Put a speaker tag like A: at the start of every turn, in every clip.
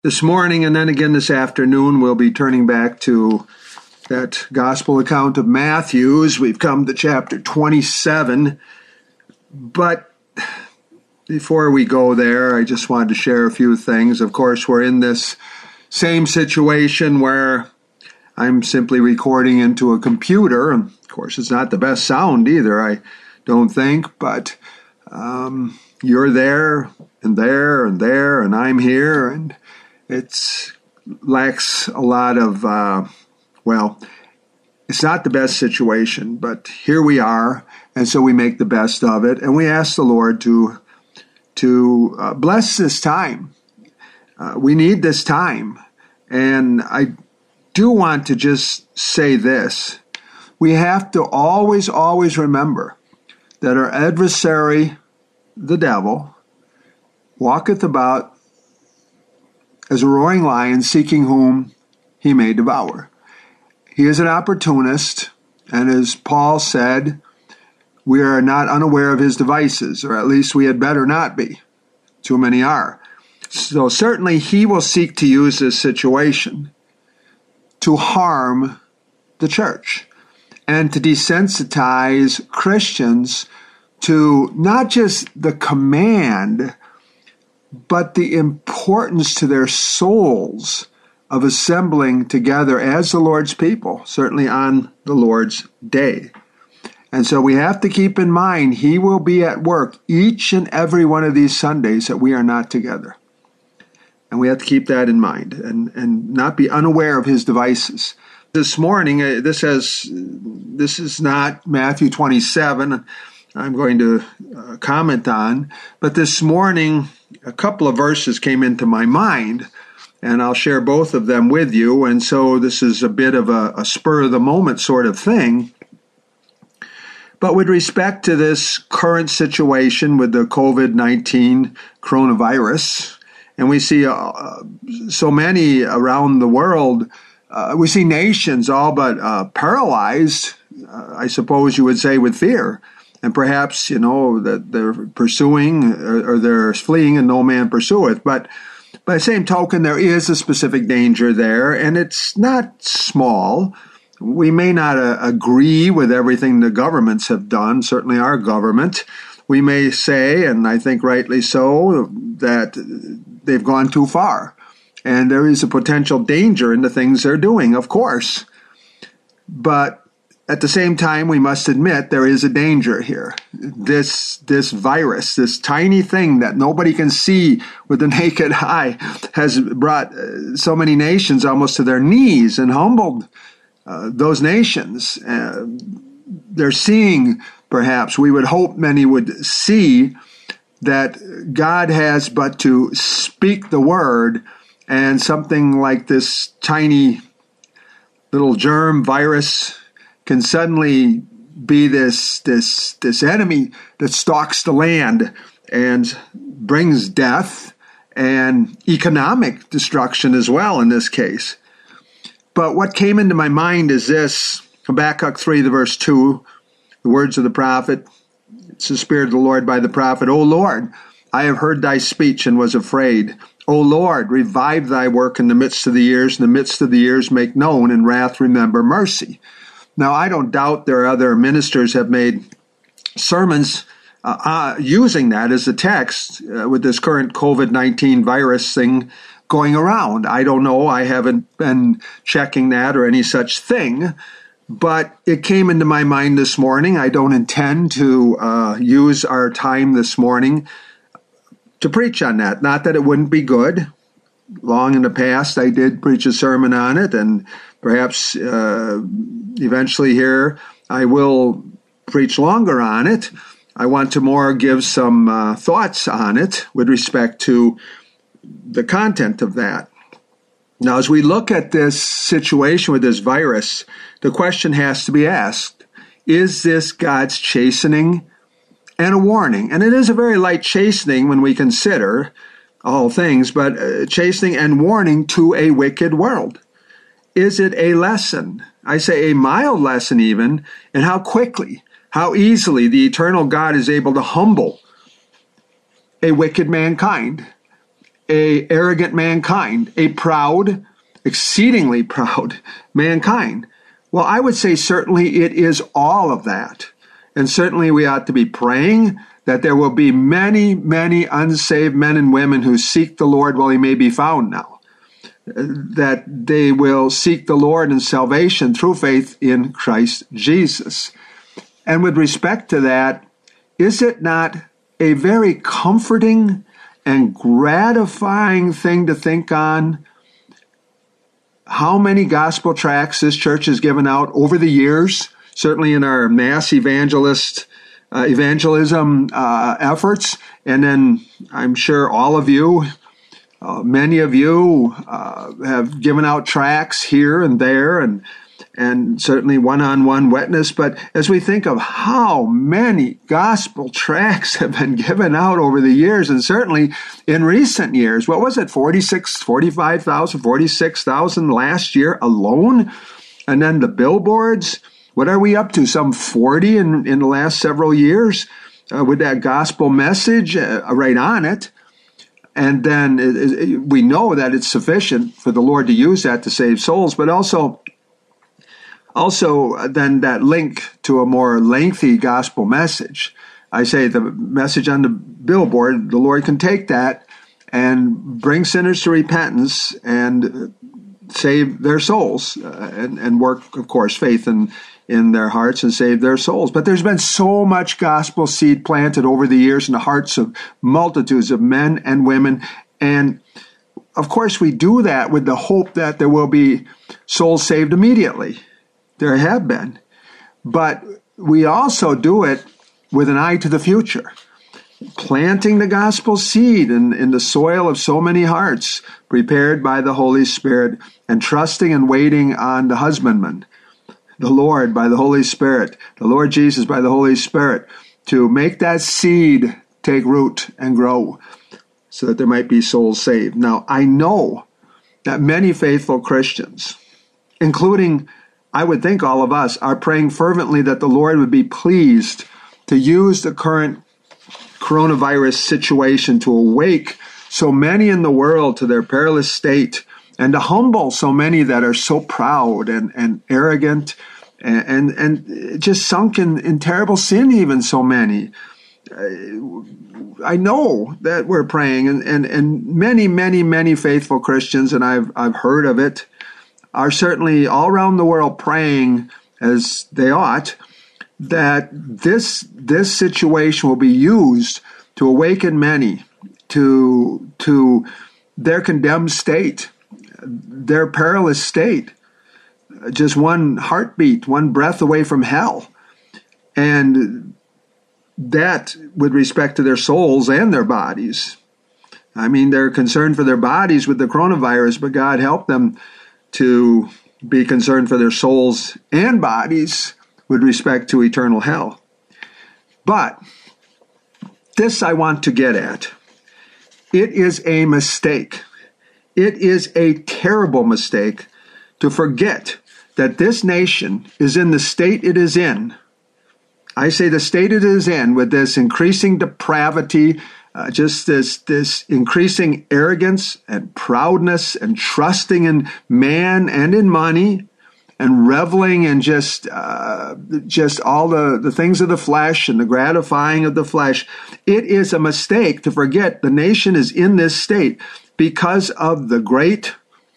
A: This morning and then again this afternoon, we'll be turning back to that gospel account of Matthew's. We've come to chapter 27. But before we go there, I just wanted to share a few things. Of course, we're in this same situation where I'm simply recording into a computer. And of course, it's not the best sound either, I don't think. But you're there, and I'm here, and it lacks a lot of, it's not the best situation, but here we are, and so we make the best of it, and we ask the Lord to bless this time. We need this time, and I do want to just say this. We have to always remember that our adversary, the devil, walketh about as a roaring lion, seeking whom he may devour. He is an opportunist, and as Paul said, we are not unaware of his devices, or at least we had better not be. Too many are. So certainly he will seek to use this situation to harm the church and to desensitize Christians to not just the command, but the importance to their souls of assembling together as the Lord's people, certainly on the Lord's day. And so we have to keep in mind, he will be at work each and every one of these Sundays that we are not together. And we have to keep that in mind and not be unaware of his devices. This morning, this is not Matthew 27, I'm going to comment on, but this morning, a couple of verses came into my mind, and I'll share both of them with you. And so this is a bit of a spur of the moment sort of thing. But with respect to this current situation with the COVID-19 coronavirus, and we see so many around the world, we see nations all but paralyzed, I suppose you would say, with fear. And perhaps, that they're pursuing or they're fleeing and no man pursueth. But by the same token, there is a specific danger there, and it's not small. We may not agree with everything the governments have done, certainly our government. We may say, and I think rightly so, that they've gone too far. And there is a potential danger in the things they're doing, of course. But at the same time, we must admit there is a danger here. This virus, this tiny thing that nobody can see with the naked eye, has brought so many nations almost to their knees and humbled those nations. They're seeing, perhaps, we would hope many would see that God has but to speak the word, and something like this tiny little germ virus can suddenly be this enemy that stalks the land and brings death and economic destruction as well in this case. But what came into my mind is this, Habakkuk 3, the verse 2, the words of the prophet. It's the Spirit of the Lord by the prophet. O Lord, I have heard thy speech and was afraid. O Lord, revive thy work in the midst of the years. In the midst of the years make known, in wrath remember mercy. Now, I don't doubt there are other ministers have made sermons using that as a text with this current COVID-19 virus thing going around. I don't know. I haven't been checking that or any such thing. But it came into my mind this morning. I don't intend to use our time this morning to preach on that. Not that it wouldn't be good. Long in the past, I did preach a sermon on it, and perhaps eventually here I will preach longer on it. I want to more give some thoughts on it with respect to the content of that. Now, as we look at this situation with this virus, the question has to be asked, is this God's chastening and a warning? And it is a very light chastening when we consider all things, but chastening and warning to a wicked world. Is it a lesson? I say a mild lesson even, in how quickly, how easily the eternal God is able to humble a wicked mankind a arrogant mankind, a proud, exceedingly proud mankind. Well, I would say certainly it is all of that. And certainly we ought to be praying that there will be many, many unsaved men and women who seek the Lord while he may be found now. That they will seek the Lord in salvation through faith in Christ Jesus. And with respect to that, is it not a very comforting and gratifying thing to think on how many gospel tracts this church has given out over the years, certainly in our mass evangelism efforts, and then I'm sure all of you, many of you have given out tracts here and there, and certainly one-on-one witness. But as we think of how many gospel tracts have been given out over the years, and certainly in recent years, what was it, 45,000, 46,000 last year alone? And then the billboards, what are we up to? Some 40 in the last several years with that gospel message right on it. And then we know that it's sufficient for the Lord to use that to save souls, but also then that link to a more lengthy gospel message. I say the message on the billboard, the Lord can take that and bring sinners to repentance and save their souls and work, of course, faith in their hearts and save their souls. But there's been so much gospel seed planted over the years in the hearts of multitudes of men and women. And of course, we do that with the hope that there will be souls saved immediately. There have been. But we also do it with an eye to the future, planting the gospel seed in the soil of so many hearts, prepared by the Holy Spirit, and trusting and waiting on the husbandman, the Lord by the Holy Spirit, the Lord Jesus by the Holy Spirit, to make that seed take root and grow so that there might be souls saved. Now, I know that many faithful Christians, including, I would think, all of us, are praying fervently that the Lord would be pleased to use the current coronavirus situation to awake so many in the world to their perilous state, and to humble so many that are so proud and arrogant and just sunk in terrible sin, even so many. I know that we're praying, and many, many, many faithful Christians, and I've heard of it, are certainly all around the world praying, as they ought, that this situation will be used to awaken many to their condemned state, their perilous state, just one heartbeat, one breath away from hell. And that with respect to their souls and their bodies. I mean, they're concerned for their bodies with the coronavirus, but God help them to be concerned for their souls and bodies with respect to eternal hell. But this I want to get at. It is a mistake. It is a terrible mistake to forget that this nation is in the state it is in. I say the state it is in, with this increasing depravity, just this increasing arrogance and proudness and trusting in man and in money, and reveling in just all the things of the flesh and the gratifying of the flesh. It is a mistake to forget the nation is in this state because of the great,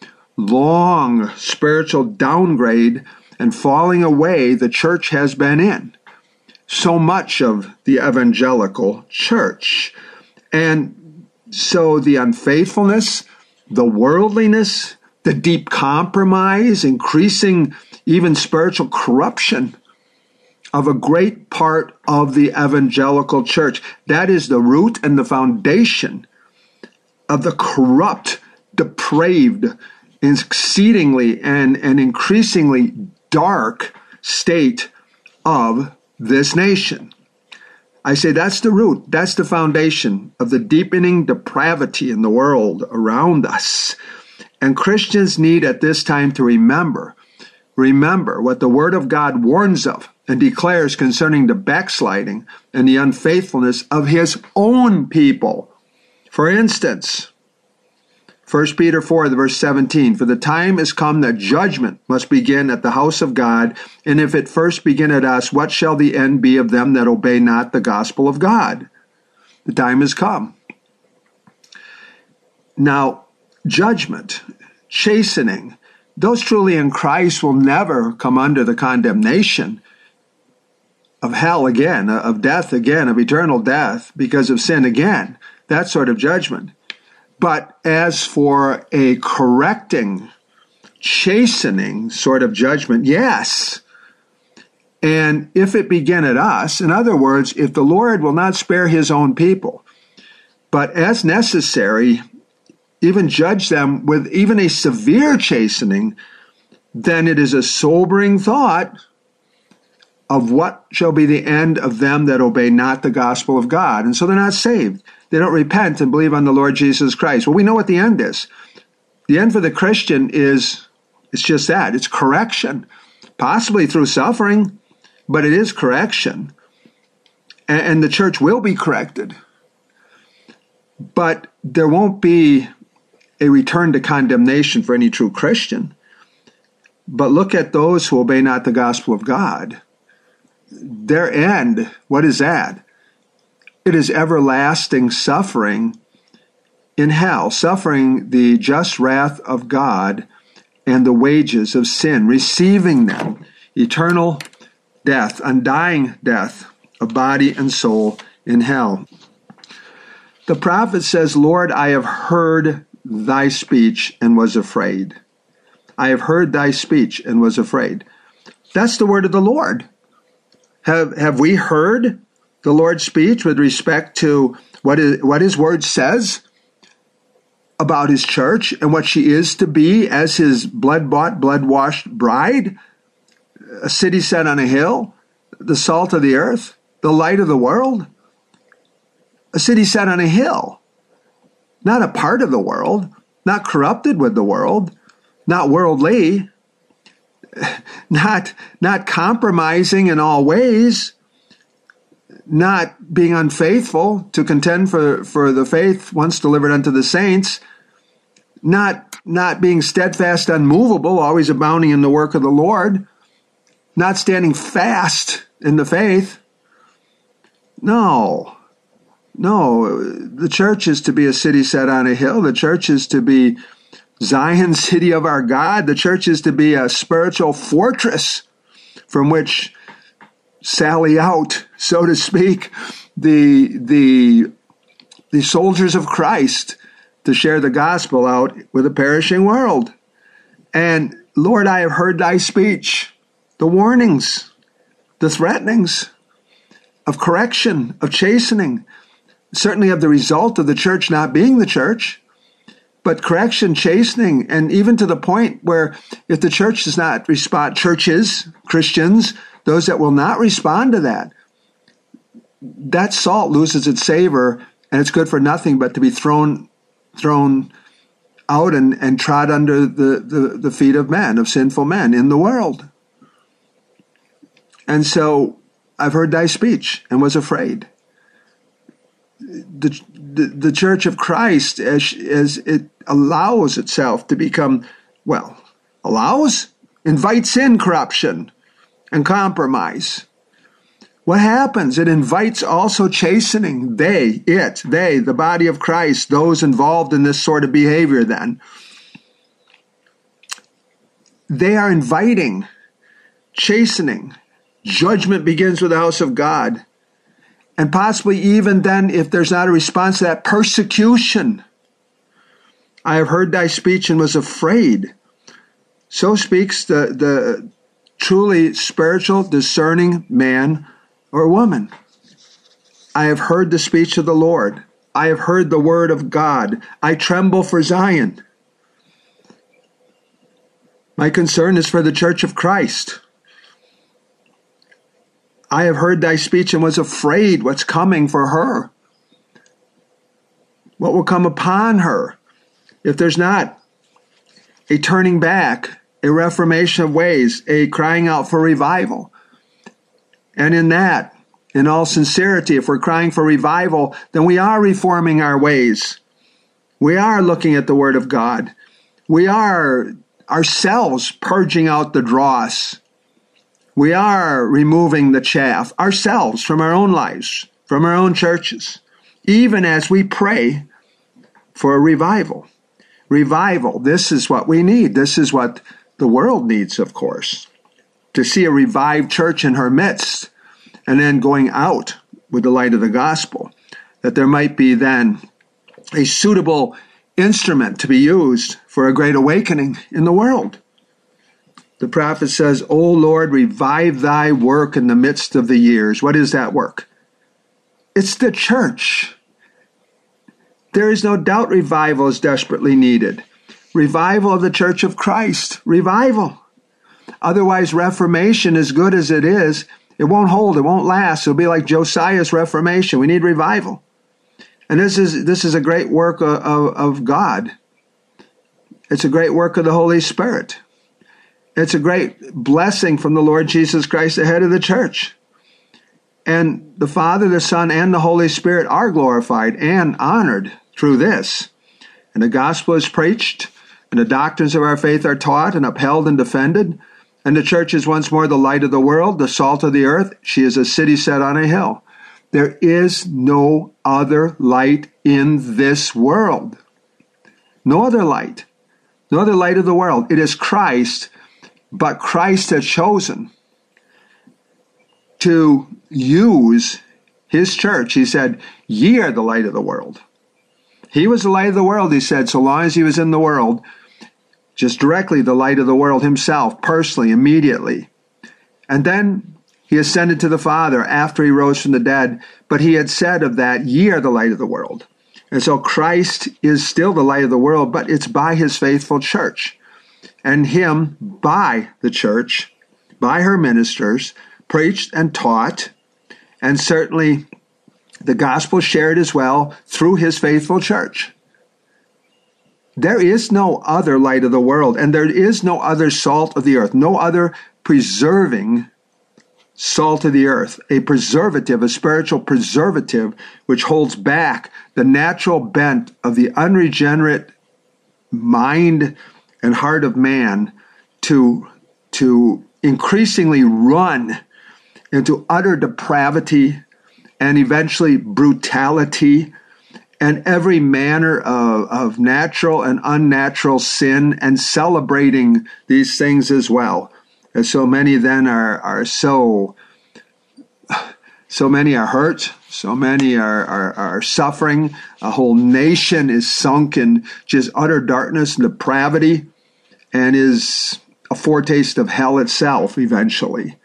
A: long spiritual downgrade and falling away the church has been in. So much of the evangelical church. And so the unfaithfulness, the worldliness, the deep compromise, increasing even spiritual corruption of a great part of the evangelical church. That is the root and the foundation of the corrupt, depraved, exceedingly and increasingly dark state of this nation. I say that's the root, that's the foundation of the deepening depravity in the world around us. And Christians need at this time to remember what the Word of God warns of and declares concerning the backsliding and the unfaithfulness of His own people. For instance, 1 Peter 4, verse 17, for the time is come that judgment must begin at the house of God, and if it first begin at us, what shall the end be of them that obey not the gospel of God? The time has come. Now, judgment, chastening, those truly in Christ will never come under the condemnation of hell again, of death again, of eternal death because of sin again, that sort of judgment. But as for a correcting, chastening sort of judgment, yes. And if it begin at us, in other words, if the Lord will not spare his own people, but as necessary, even judge them with even a severe chastening, then it is a sobering thought of what shall be the end of them that obey not the gospel of God. And so they're not saved. They don't repent and believe on the Lord Jesus Christ. Well, we know what the end is. The end for the Christian is, it's just that. It's correction, possibly through suffering, but it is correction. And the church will be corrected. But there won't be a return to condemnation for any true Christian. But look at those who obey not the gospel of God. Their end, what is that? It is everlasting suffering in hell, suffering the just wrath of God and the wages of sin, receiving them, eternal death, undying death of body and soul in hell. The prophet says, Lord, I have heard thy speech and was afraid. I have heard thy speech and was afraid. That's the word of the Lord. Have we heard the Lord's speech with respect to what his word says about his church and what she is to be as his blood-bought, blood-washed bride? A city set on a hill, the salt of the earth, the light of the world. A city set on a hill, not a part of the world, not corrupted with the world, not worldly, not compromising in all ways, not being unfaithful to contend for the faith once delivered unto the saints, not being steadfast, unmovable, always abounding in the work of the Lord, not standing fast in the faith. No, the church is to be a city set on a hill. The church is to be Zion, city of our God. The church is to be a spiritual fortress from which sally out, so to speak, the soldiers of Christ to share the gospel out with a perishing world. And Lord, I have heard thy speech, the warnings, the threatenings of correction, of chastening, certainly of the result of the church not being the church, but correction, chastening, and even to the point where if the church does not respond, churches, Christians, those that will not respond to that salt loses its savor, and it's good for nothing but to be thrown out and trod under the feet of men, of sinful men in the world. And so I've heard thy speech and was afraid. The Church of Christ, as it allows itself to become, invites in corruption and compromise. What happens? It invites also chastening. They, the body of Christ, those involved in this sort of behavior then. They are inviting chastening. Judgment begins with the house of God. And possibly even then, if there's not a response to that, persecution. I have heard thy speech and was afraid. So speaks the truly spiritual, discerning man or woman. I have heard the speech of the Lord. I have heard the word of God. I tremble for Zion. My concern is for the church of Christ. I have heard thy speech and was afraid what's coming for her. What will come upon her if there's not a turning back, a reformation of ways, a crying out for revival. And in all sincerity, if we're crying for revival, then we are reforming our ways. We are looking at the Word of God. We are ourselves purging out the dross. We are removing the chaff ourselves from our own lives, from our own churches, even as we pray for a revival. Revival, this is what we need. This is what the world needs, of course, to see a revived church in her midst, and then going out with the light of the gospel, that there might be then a suitable instrument to be used for a great awakening in the world. The prophet says, O Lord, revive thy work in the midst of the years. What is that work? It's the church. There is no doubt revival is desperately needed. Revival of the Church of Christ. Revival. Otherwise, Reformation, as good as it is, it won't hold, it won't last. It'll be like Josiah's Reformation. We need revival. And this is a great work of God. It's a great work of the Holy Spirit. It's a great blessing from the Lord Jesus Christ, the head of the church. And the Father, the Son, and the Holy Spirit are glorified and honored through this. And the gospel is preached, and the doctrines of our faith are taught and upheld and defended. And the church is once more the light of the world, the salt of the earth. She is a city set on a hill. There is no other light in this world. No other light. No other light of the world. It is Christ, but Christ has chosen to use his church. He said, ye are the light of the world. He was the light of the world, he said, so long as he was in the world, just directly the light of the world himself, personally, immediately. And then he ascended to the Father after he rose from the dead, but he had said of that, ye are the light of the world. And so Christ is still the light of the world, but it's by his faithful church. And him, by the church, by her ministers, preached and taught, and certainly the gospel shared as well through his faithful church. There is no other light of the world, and there is no other salt of the earth, no other preserving salt of the earth, a preservative, a spiritual preservative, which holds back the natural bent of the unregenerate mind and heart of man to increasingly run into utter depravity and eventually brutality and every manner of natural and unnatural sin, and celebrating these things as well. And so many then are so many are hurt, so many are suffering. A whole nation is sunk in just utter darkness and depravity, and is a foretaste of hell itself eventually.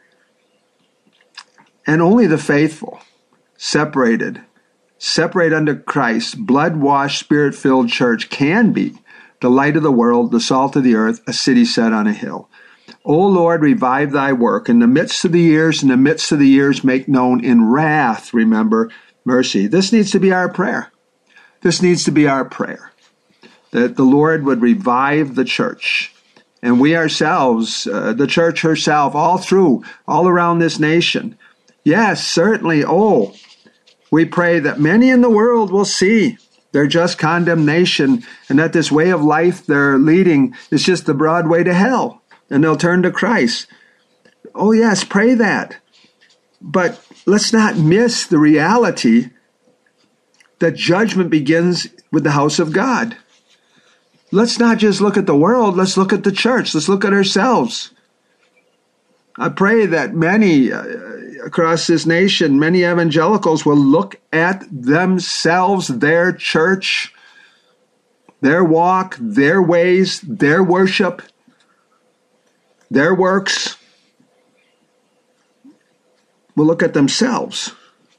A: And only the faithful, separate unto Christ, blood-washed, spirit-filled church can be the light of the world, the salt of the earth, a city set on a hill. O Lord, revive thy work. In the midst of the years, make known in wrath, remember, mercy. This needs to be our prayer. This needs to be our prayer, that the Lord would revive the church. And we ourselves, the church herself, all around this nation. Yes, certainly, we pray that many in the world will see their just condemnation, and that this way of life they're leading is just the broad way to hell, and they'll turn to Christ. Oh yes, pray that. But let's not miss the reality that judgment begins with the house of God. Let's not just look at the world, let's look at the church, let's look at ourselves. I pray that many across this nation, many evangelicals will look at themselves, their church, their walk, their ways, their worship, their works. Will look at themselves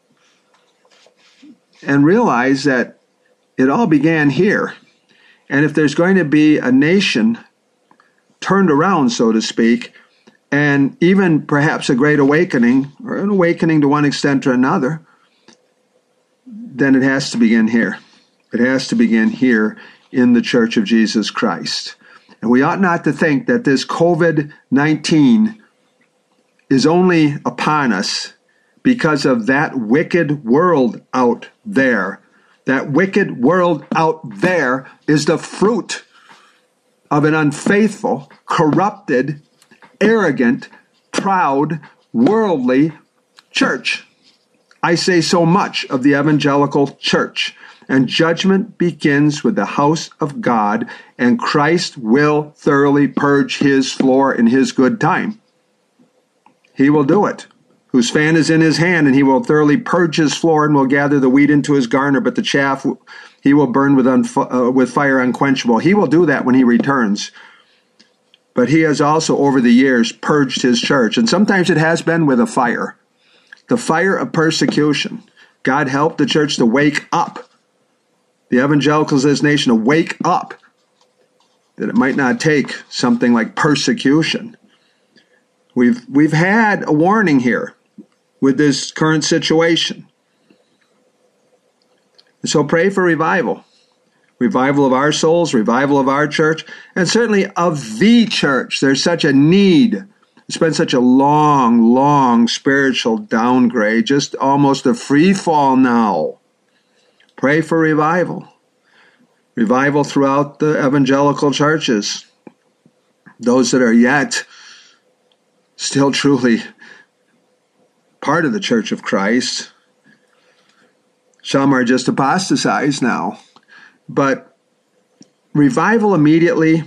A: and realize that it all began here. And if there's going to be a nation turned around, so to speak, and even perhaps a great awakening, or an awakening to one extent or another, then it has to begin here. It has to begin here in the Church of Jesus Christ. And we ought not to think that this COVID-19 is only upon us because of that wicked world out there That wicked world out there is the fruit of an unfaithful, corrupted, arrogant, proud, worldly church. I say so much of the evangelical church. And judgment begins with the house of God, and Christ will thoroughly purge his floor in his good time. He will do it. Whose fan is in his hand, and he will thoroughly purge his floor and will gather the wheat into his garner, but the chaff he will burn with fire unquenchable. He will do that when he returns. But he has also, over the years, purged his church. And sometimes it has been with a fire. The fire of persecution. God helped the church to wake up. The evangelicals of this nation to wake up. That it might not take something like persecution. We've had a warning here with this current situation. So pray for revival. Revival of our souls, revival of our church, and certainly of the church. There's such a need. It's been such a long spiritual downgrade, just almost a free fall now. Pray for revival. Revival throughout the evangelical churches. Those that are yet still truly part of the Church of Christ. Some are just apostatized now. But revival immediately,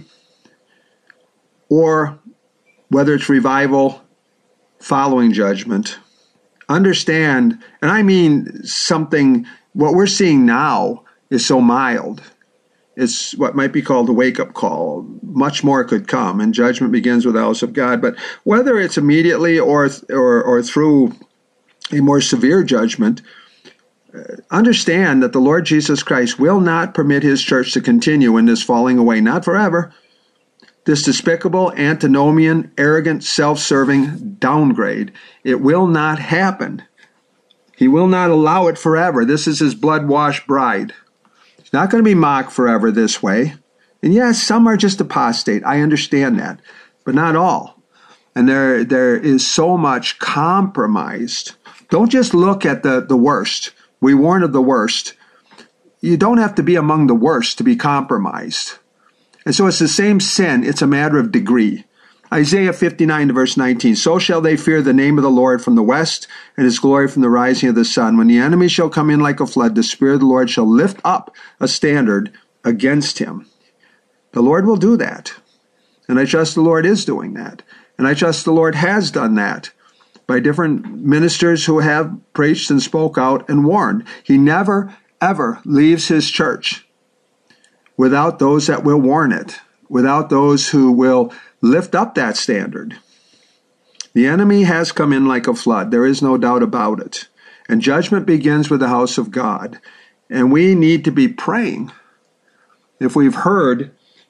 A: or whether it's revival following judgment, understand, and I mean something, what we're seeing now is so mild. It's what might be called a wake-up call. Much more could come, and judgment begins with the house of God. But whether it's immediately or through a more severe judgment, understand that the Lord Jesus Christ will not permit his church to continue in this falling away, not forever. This despicable, antinomian, arrogant, self-serving downgrade, it will not happen. He will not allow it forever. This is his blood-washed bride. He's not going to be mocked forever this way. And yes, some are just apostate. I understand that, but not all. And there is so much compromised. Don't just look at the worst. We warn of the worst. You don't have to be among the worst to be compromised. And so it's the same sin. It's a matter of degree. Isaiah 59 verse 19. So shall they fear the name of the Lord from the west, and his glory from the rising of the sun. When the enemy shall come in like a flood, the Spirit of the Lord shall lift up a standard against him. The Lord will do that. And I trust the Lord is doing that. And I trust the Lord has done that by different ministers who have preached and spoke out and warned. He never, ever leaves his church without those that will warn it, without those who will lift up that standard. The enemy has come in like a flood. There is no doubt about it. And judgment begins with the house of God. And we need to be praying. If we have heard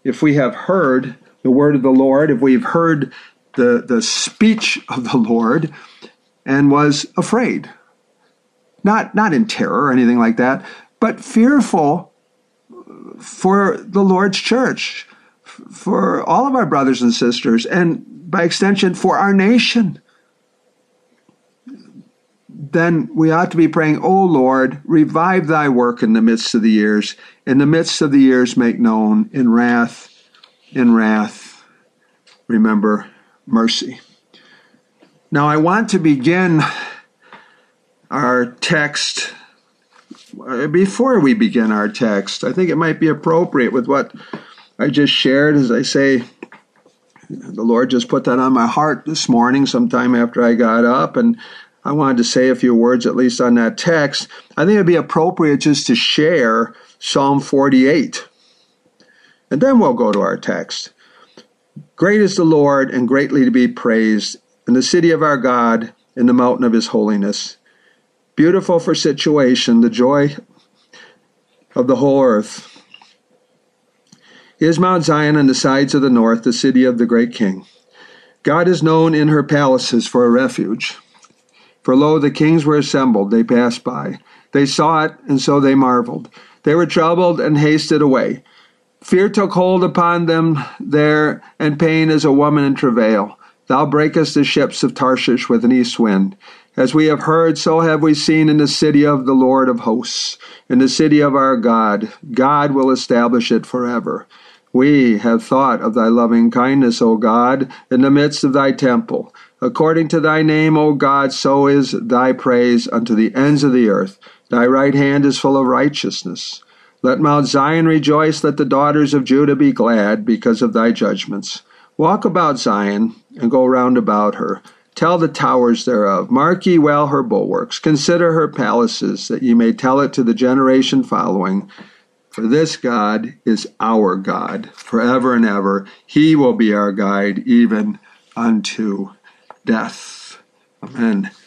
A: the word of the Lord, if we've heard the speech of the Lord and was afraid, not in terror or anything like that, but fearful for the Lord's church, for all of our brothers and sisters, and by extension for our nation, then we ought to be praying, O Lord, revive thy work in the midst of the years. In the midst of the years make known, in wrath, remember mercy. Now I want to begin our text. Before we begin our text, I think it might be appropriate with what I just shared. As I say, the Lord just put that on my heart this morning sometime after I got up, and I wanted to say a few words at least on that text. I think it would be appropriate just to share Psalm 48. And then we'll go to our text. Great is the Lord and greatly to be praised in the city of our God, in the mountain of his holiness. Beautiful for situation, the joy of the whole earth. Is Mount Zion on the sides of the north, the city of the great King. God is known in her palaces for a refuge. For lo, the kings were assembled, they passed by. They saw it, and so they marveled. They were troubled and hasted away. Fear took hold upon them there, and pain as a woman in travail. Thou breakest the ships of Tarshish with an east wind. As we have heard, so have we seen in the city of the Lord of hosts, in the city of our God. God will establish it forever. We have thought of thy loving kindness, O God, in the midst of thy temple. According to thy name, O God, so is thy praise unto the ends of the earth. Thy right hand is full of righteousness. Let Mount Zion rejoice, let the daughters of Judah be glad because of thy judgments. Walk about Zion, and go round about her. Tell the towers thereof. Mark ye well her bulwarks. Consider her palaces, that ye may tell it to the generation following. For this God is our God, forever and ever. He will be our guide, even unto death. Amen.